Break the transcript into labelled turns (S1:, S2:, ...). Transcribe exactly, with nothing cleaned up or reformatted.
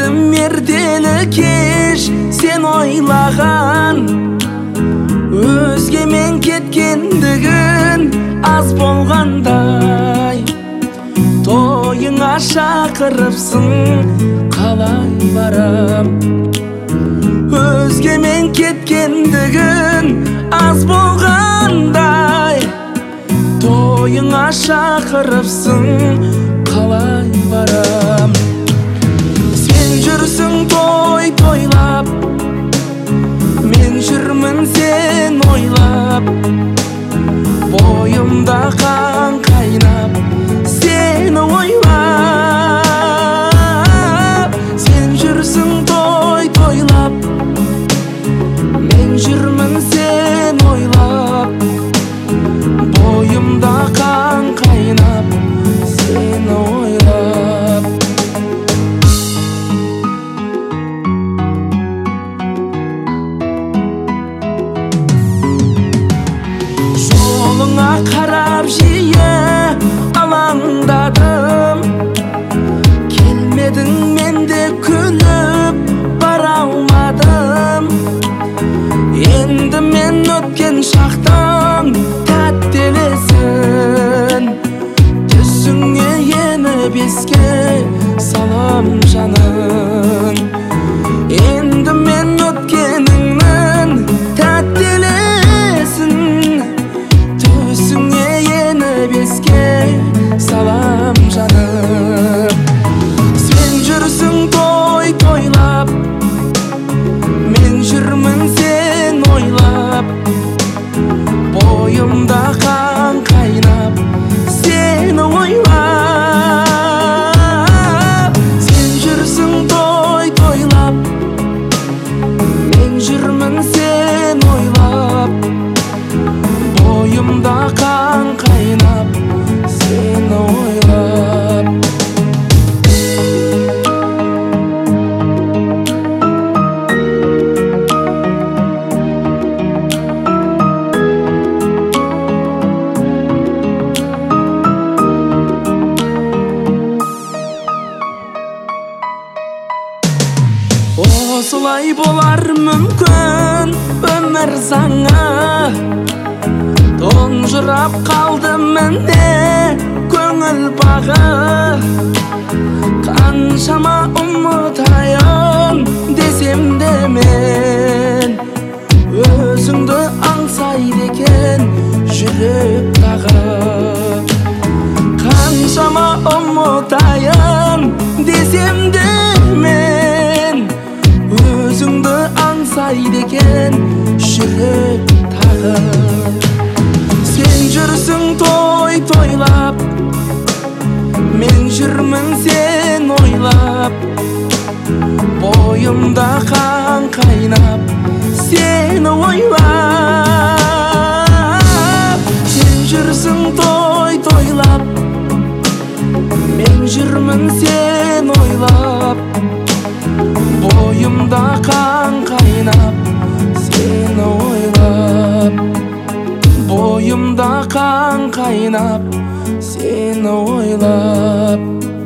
S1: Келдім ертелі кеш сен ойлаған, өзгемен кеткендігін аз болғандай. Тойыңа шақырыпсың, қалай барам? Өзгемен кеткендігін аз болғандай. Тойыңа шақырыпсың, қалай барам? Сен жүрсің той тойлап, мен жүрмін сен ойлап. Бойымда қан қайнап, сені ойлап. Сен жүрсің той тойлап, мен жүрмін сен ойлап. Бойымда қан қайнап, сені ойлап. Жолыңа қарап жиі алаңдадым. Келмедің, мен де күліп бара алмадым. Енді мен өткен шақтың тәттелесін, түсіңе еніп еске салам жаным. Енді мен өткеніңнің тәттелесін, түсіңе еніп еске салам жаным. Сен жүрсің той тойлап, мен жүрмін сен ойлап. Бойымда қан қайнап, сені ойлап. Сен жүрсің той тойлап, мен жүрмін сен ойлап. Бойымда қан қайнап, сені ойлап. Осылай болар мүмкін өмір заңы. Тұнжырап қалды міне көңіл бағы. Қаншама ұмытайын десем де мен, өзіңді аңсайды екен жүрек тағы. Қаншама ұмытайын десем де мен, өзіңді аңсайды екен жүрек тағы. Сен жүрсің той тойлап, мен жүрмін сен ойлап. Бойымда қан қайнап, сені ойлап. Сен жүрсің той тойлап, мен жүрмін сен ойлап. Бойымда қан қайнап, сені ойлап. Бойымда қан қайнап, сені ойлап.